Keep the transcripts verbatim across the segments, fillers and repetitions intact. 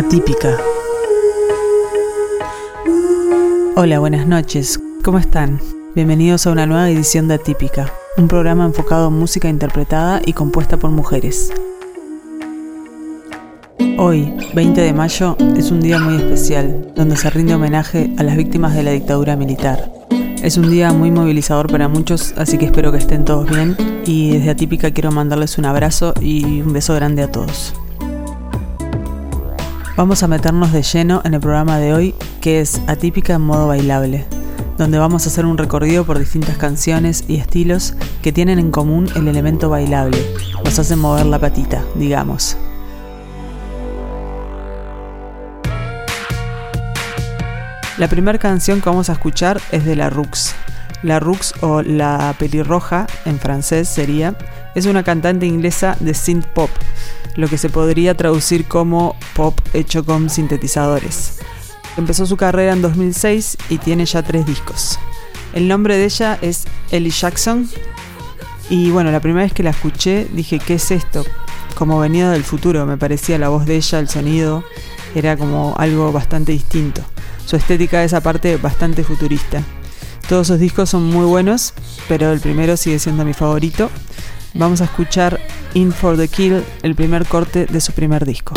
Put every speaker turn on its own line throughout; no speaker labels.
Atípica. Hola, buenas noches. ¿Cómo están? Bienvenidos a una nueva edición de Atípica, un programa enfocado en música interpretada y compuesta por mujeres. Hoy, veinte de mayo, es un día muy especial, donde se rinde homenaje a las víctimas de la dictadura militar. Es un día muy movilizador para muchos, así que espero que estén todos bien, y desde Atípica quiero mandarles un abrazo y un beso grande a todos. Vamos a meternos de lleno en el programa de hoy, que es Atípica en modo bailable, donde vamos a hacer un recorrido por distintas canciones y estilos que tienen en común el elemento bailable, nos hacen mover la patita, digamos. La primera canción que vamos a escuchar es de La Rux. La Rux, o La Pelirroja en francés sería, es una cantante inglesa de synth pop, lo que se podría traducir como pop hecho con sintetizadores. Empezó su carrera en dos mil seis y tiene ya tres discos. El nombre de ella es Ellie Jackson y bueno, la primera vez que la escuché dije, ¿qué es esto? Como venía del futuro, me parecía la voz de ella, el sonido, era como algo bastante distinto. Su estética es aparte bastante futurista. Todos sus discos son muy buenos, pero el primero sigue siendo mi favorito. Vamos a escuchar In for the Kill, el primer corte de su primer disco.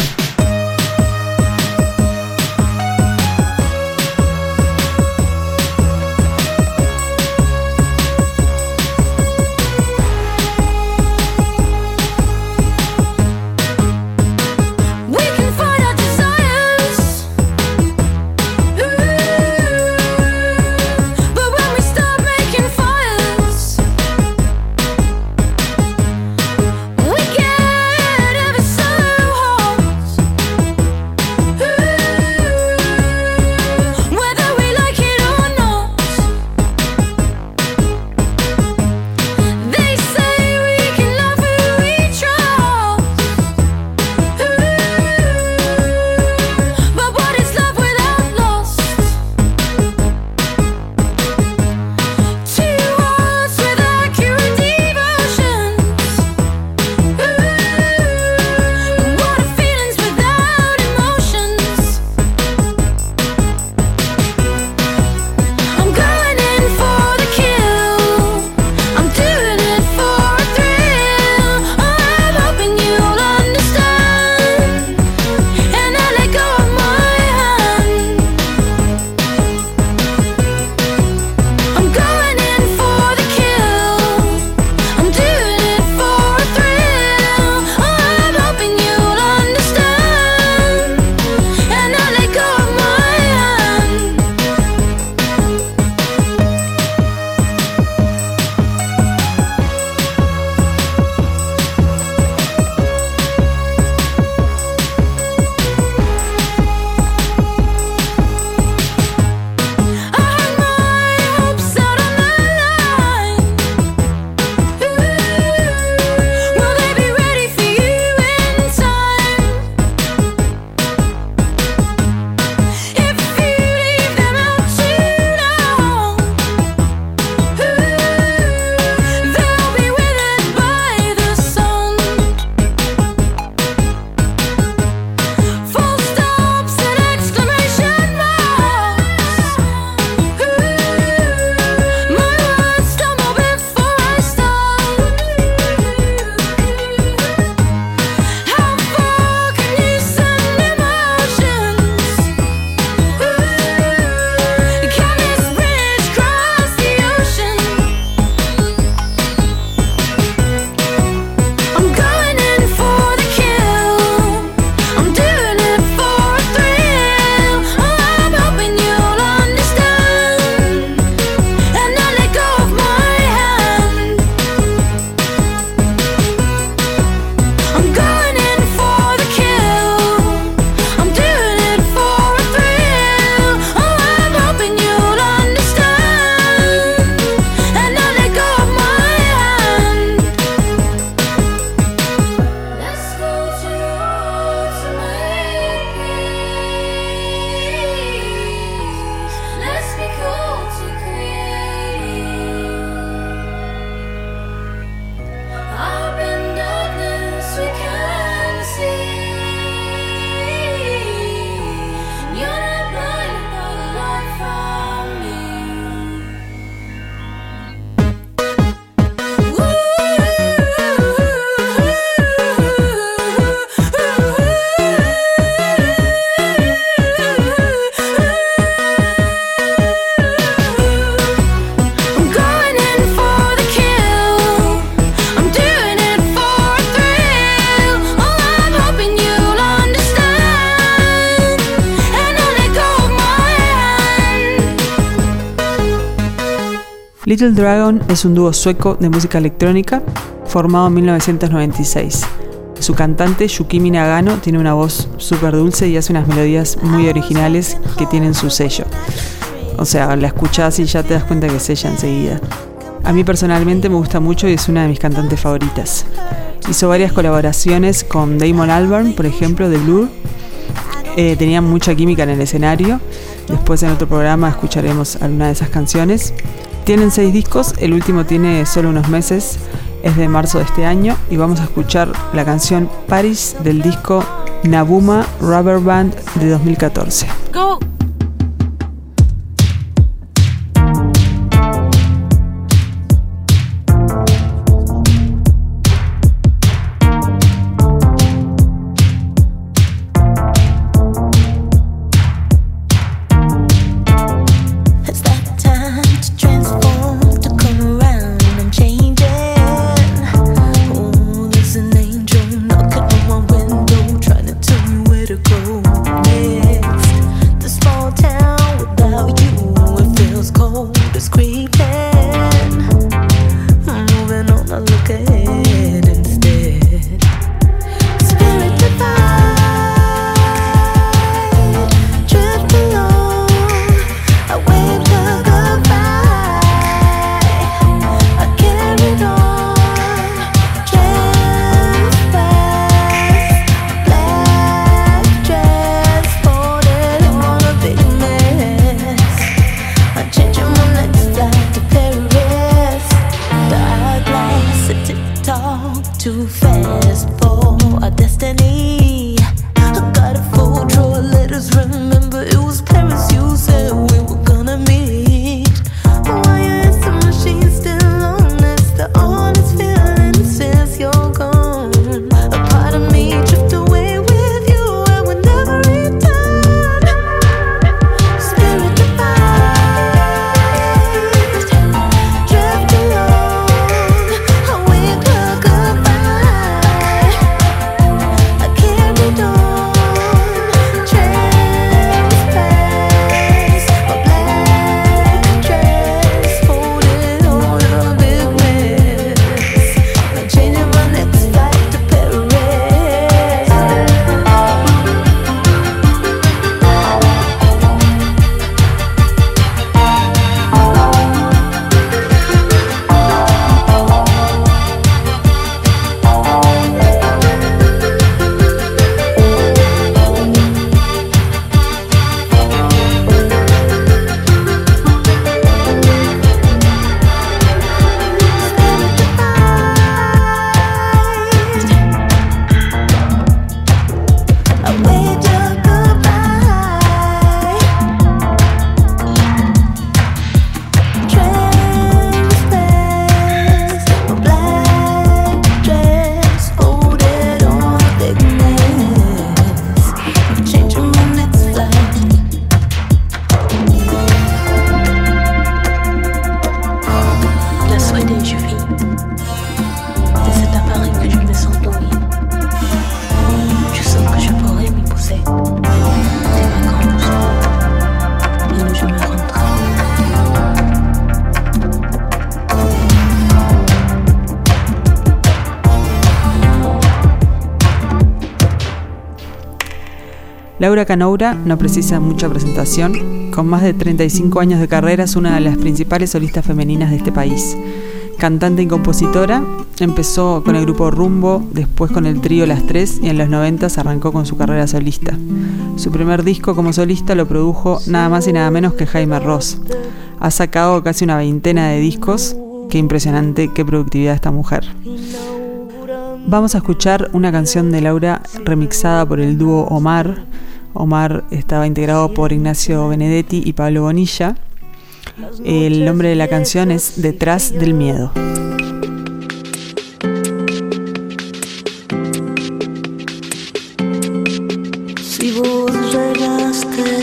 We get ever so hot.
Little Dragon es un dúo sueco de música electrónica formado en mil novecientos noventa y seis. Su cantante, Yukimi Nagano, tiene una voz súper dulce y hace unas melodías muy originales que tienen su sello. O sea, la escuchás y ya te das cuenta que es ella enseguida. A mí personalmente me gusta mucho y es una de mis cantantes favoritas. Hizo varias colaboraciones con Damon Albarn, por ejemplo, de Blur. Eh, tenían mucha química en el escenario. Después en otro programa escucharemos alguna de esas canciones. Tienen seis discos, el último tiene solo unos meses. Es de marzo de este año y vamos a escuchar la canción Paris del disco Nabuma Rubber Band de dos mil catorce.
Go.
Laura Canoura no precisa mucha presentación. Con más de treinta y cinco años de carrera es una de las principales solistas femeninas de este país. Cantante y compositora, empezó con el grupo Rumbo, después con el trío Las Tres y en los noventas arrancó con su carrera solista. Su primer disco como solista lo produjo nada más y nada menos que Jaime Ross. Ha sacado casi una veintena de discos. Qué impresionante, qué productividad esta mujer. Vamos a escuchar una canción de Laura remixada por el dúo Omar. Omar estaba integrado por Ignacio Benedetti y Pablo Bonilla. El nombre de la canción es Detrás del Miedo.
Si vos llegaste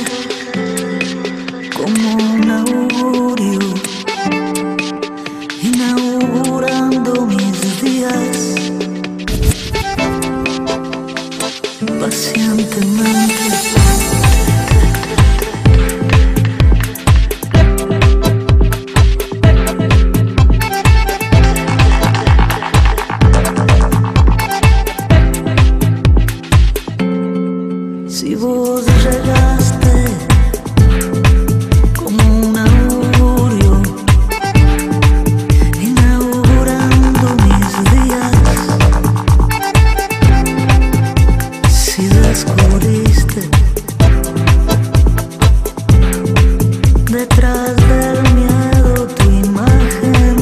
como un augurio, inaugurando mis días pacientemente. Si vos llegaste como un augurio, inaugurando mis días. Si descubriste detrás del miedo tu imagen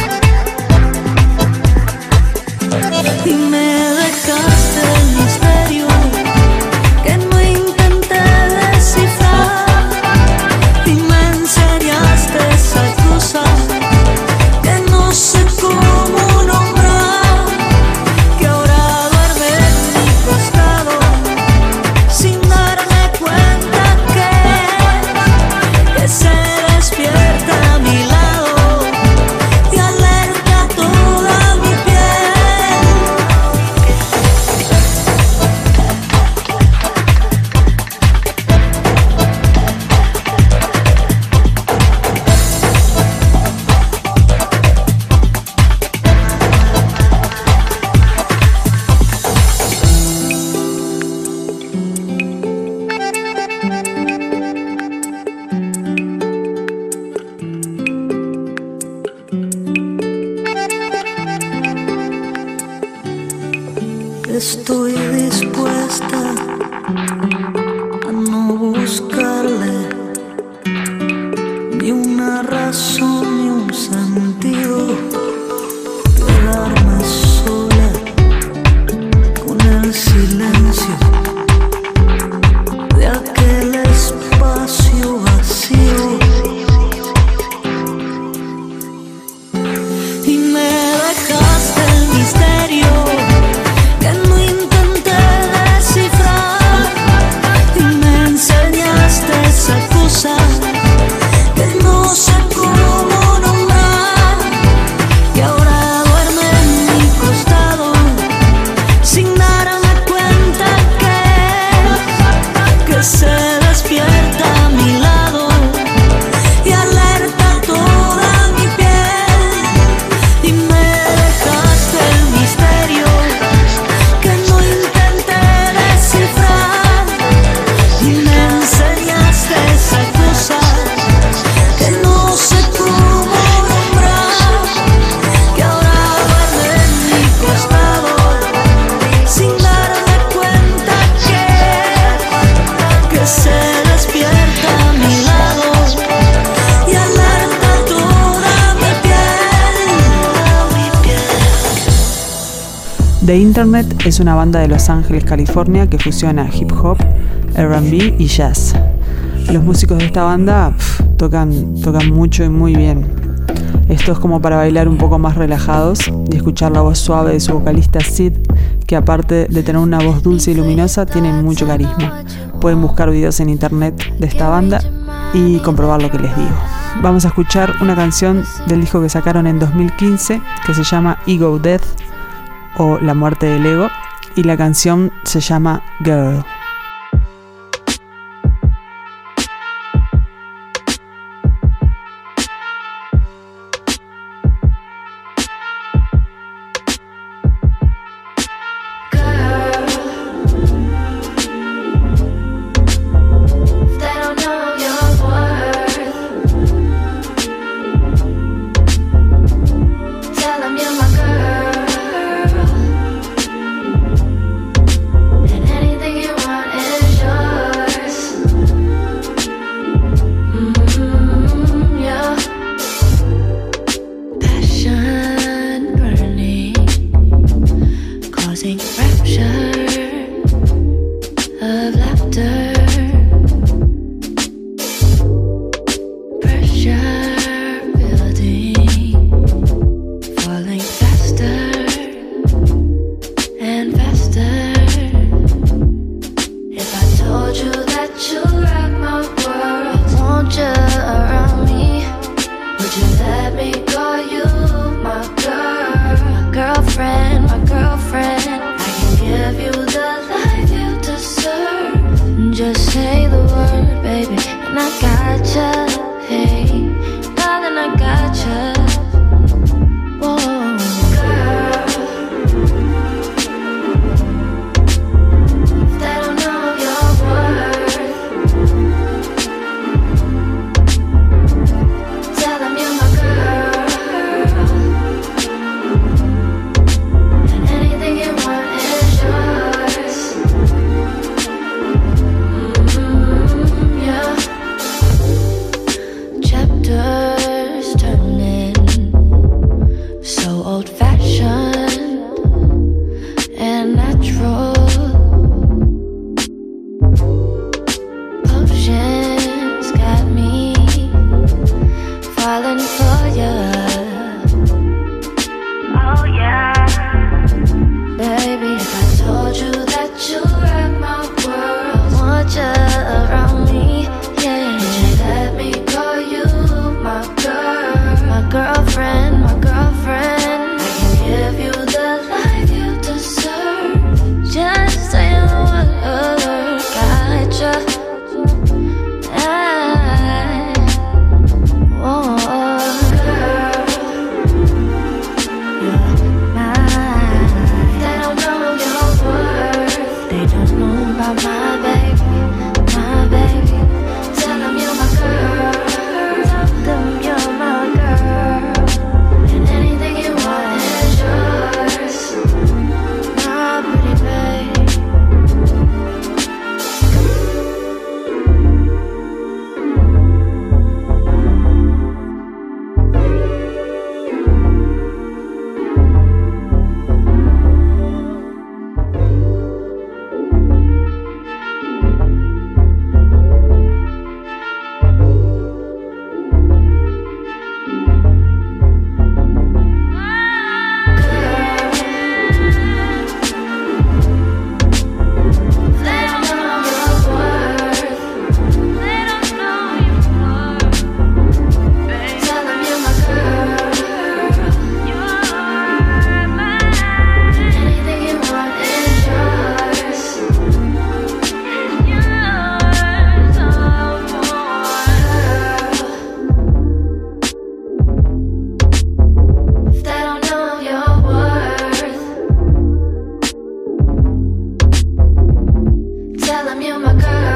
y me dejaste el misterio que no intenté descifrar y me enseñaste esa cosa que no sé cómo nombrar, que ahora duerme en mi costado sin darme cuenta que, que se despierta a mi lado y alerta toda mi piel. Estoy dispuesta a no buscarle ni una razón ni un sentido, quedarme sola con el silencio de aquel espacio vacío. Y me dejaste el misterio que no intenté descifrar y me enseñaste esa cosa que no sé cómo nombrar, que ahora duerme en mi costado sin darme cuenta que, que se despierta a mi lado y alerta toda mi piel. Y me dejaste el misterio que no intenté descifrar y me enseñaste esa cosa que no sé cómo nombrar, que ahora duerme en mi costado sin darme cuenta que, que se despierta a mi lado y alerta toda mi piel.
The Internet es una banda de Los Ángeles, California, que fusiona hip hop, R and B y jazz. Los músicos de esta banda pf, tocan, tocan mucho y muy bien. Esto es como para bailar un poco más relajados y escuchar la voz suave de su vocalista Sid, que aparte de tener una voz dulce y luminosa, tiene mucho carisma. Pueden buscar videos en internet de esta banda y comprobar lo que les digo. Vamos a escuchar una canción del disco que sacaron en dos mil quince que se llama Ego Death o La muerte del ego, y la canción se llama Girl.
They don't know your me on my car.